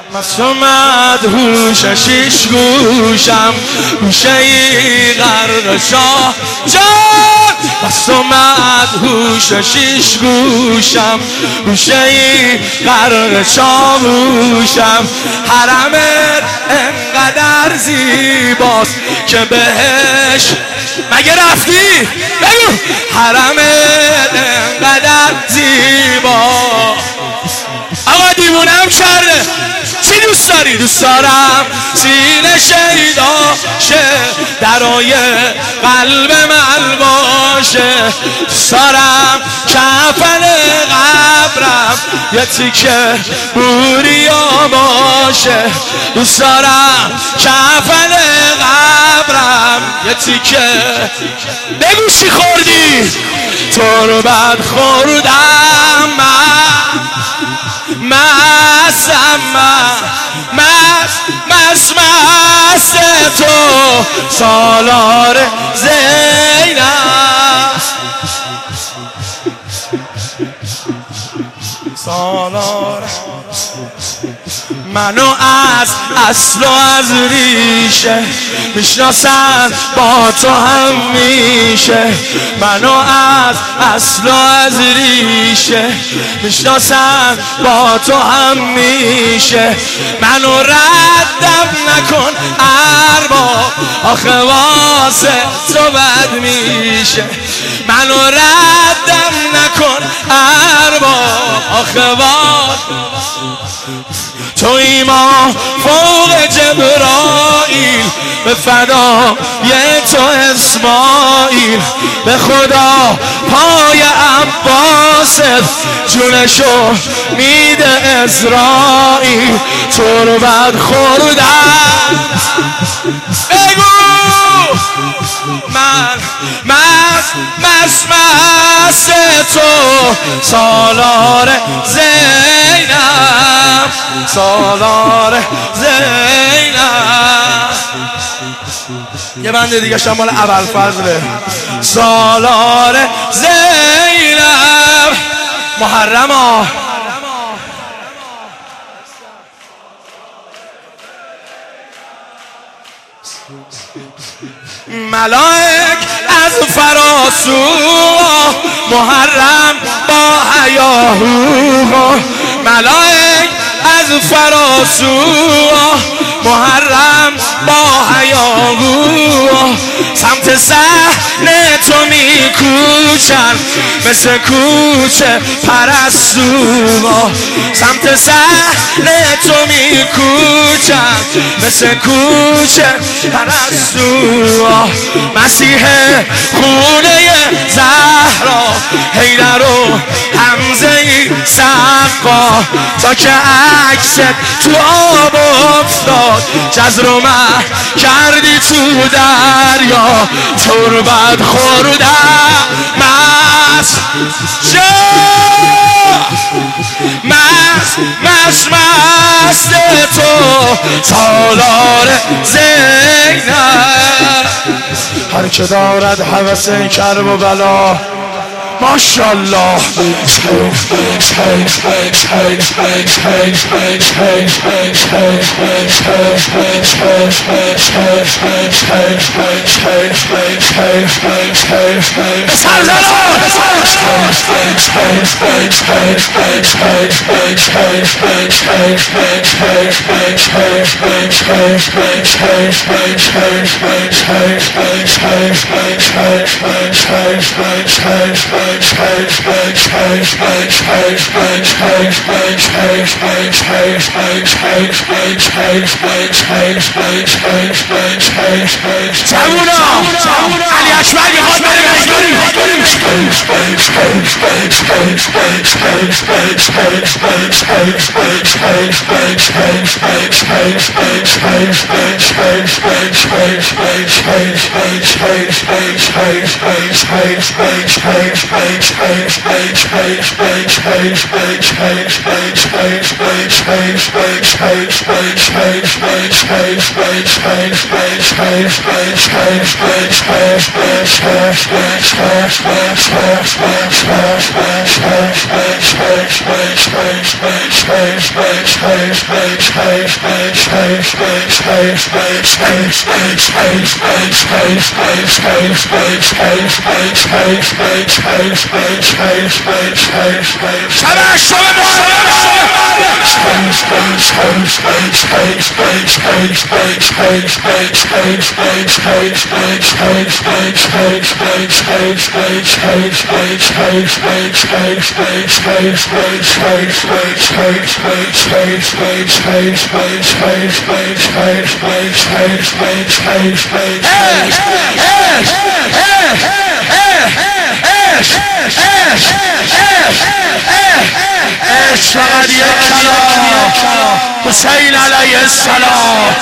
مست و مدهوش شیش گوشم گوشه ای غرق شاه جان مست و مدهوش شیش گوشم گوشه ای غرق چاووشم حرمت انقدر زیباست که بهش مگه رفتی؟ بگو حرمت انقدر زیباست آقا دیوونم کرده چی دوست داری؟ دوست دارم سینه شیدا شه درای قلب من باشه دوست دارم کفن قبرم یه تیکه بوریا باشه دوست دارم کفن قبرم یه تیکه بگو چی خوردی؟ تربت خوردم مست تو سالار زینب سالار منو از اصل و از ریشه میشناسن با تو همیشه منو از اصل و از ریشه میشناسن با تو همیشه منو ردم نکن ارباب آخه واسه تو بد میشه منو ردم نکن ارباب آخه واسه توی ما فوق جبرائیل به فدای تو اسماعیل به خدا پای عباست جونشو میده اسرائیل تربت خوردم بگو مست تو سالار زینب سالار زینب یه بنده دیگه شمال ابوالفضله سالار زینب محرما ملائک از فراسو محرم با هیاهو ملائک از فراسو محرم با هیاهو سمت صحنه تو میکوچن مثل کوچه پرستو سمت صحنه تو میکوچن مثل کوچه پرستو مسیح خونه زهرا حیدر و حمزه سقا تا که عکست تو آب افتاد جزر و مه کردی تو دریا تربت خوردم مست تو سالار زینب هر که دارد هوس کرب و بلا ماشاءالله جوونا علی اکبر میخواد بره فقط یک کلام حسین علیه السلام